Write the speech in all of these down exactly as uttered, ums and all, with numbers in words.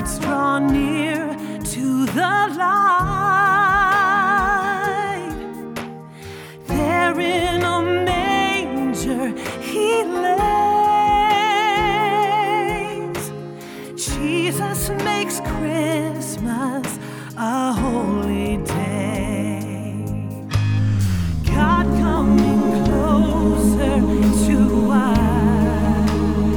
Let's draw near to the light. There in a manger he lays. Jesus makes Christmas a holy day. God coming closer to us,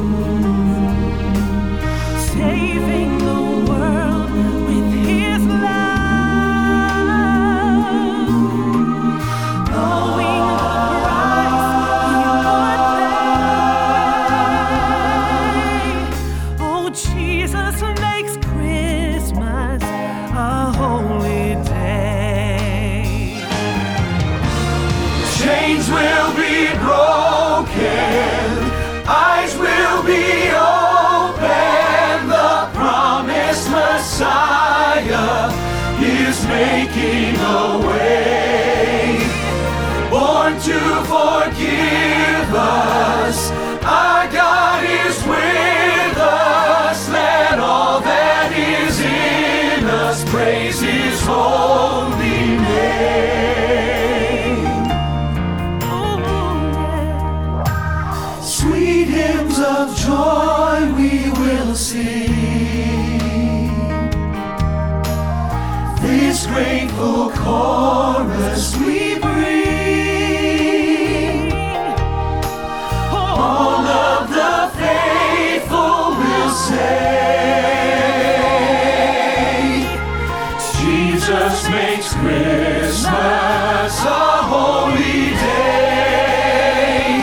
saving the world with his love, knowing the price he would pay. Oh, Jesus makes Christmas a holy day. Chains will be broken, eyes will be open. The promised Messiah is making a way. Born to forgive us, our God is with us. Let all that is in us praise his holy name. Sweet hymns of joy we will sing. This grateful chorus we bring. All of the faithful will say, Jesus makes Christmas a holy day.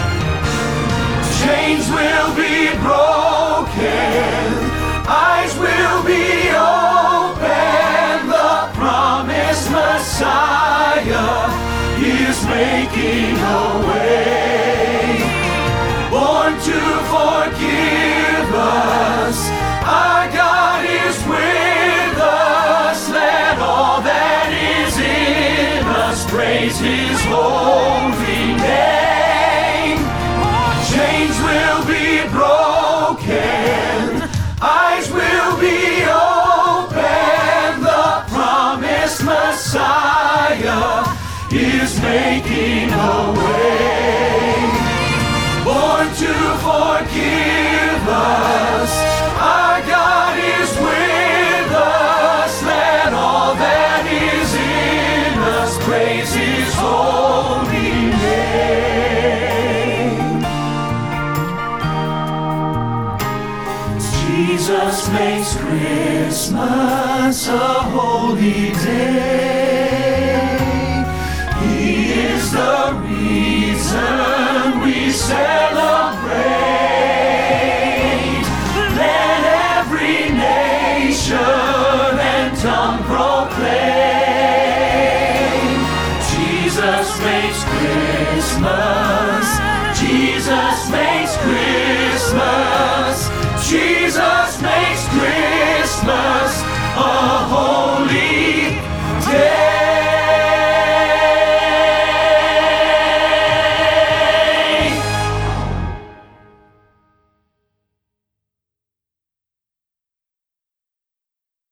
Chains will be broken, eyes will be open. The promised Messiah is making a way. Born to forgive us, our God is with us. Let all that is in us praise his holy name. Chains will be broken, eyes will be open. The promised Messiah is making a way. Born to forgive us, our God is with us. Let all that is in us praise his holy name. Jesus makes Christmas a holy day. He is the reason we celebrate. Let every nation and tongue proclaim, Jesus makes Christmas, Jesus makes Christmas, Jesus makes Christmas a holy